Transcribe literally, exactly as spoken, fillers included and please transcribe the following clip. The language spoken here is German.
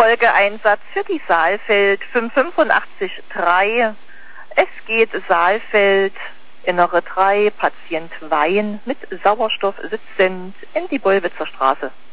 Folgeeinsatz für die Saalfeld fünf acht fünf drei. Es geht Saalfeld, innere drei, Patient Wein mit Sauerstoff sitzend in die Bollwitzer Straße.